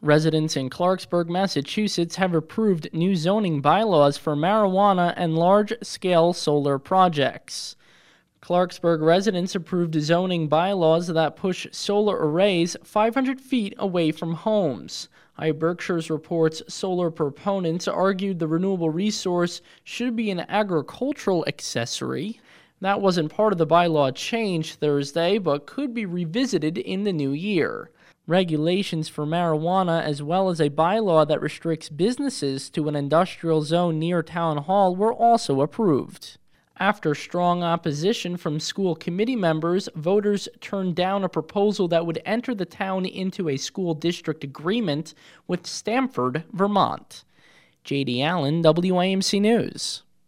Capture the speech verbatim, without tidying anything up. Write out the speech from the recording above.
Residents in Clarksburg, Massachusetts have approved new zoning bylaws for marijuana and large-scale solar projects. Clarksburg residents approved zoning bylaws that push solar arrays five hundred feet away from homes. iBerkshire's reports solar proponents argued the renewable resource should be an agricultural accessory. That wasn't part of the bylaw change Thursday, but could be revisited in the new year. Regulations for marijuana, as well as a bylaw that restricts businesses to an industrial zone near Town Hall, were also approved. After strong opposition from school committee members, voters turned down a proposal that would enter the town into a school district agreement with Stamford, Vermont. J D Allen, W A M C News.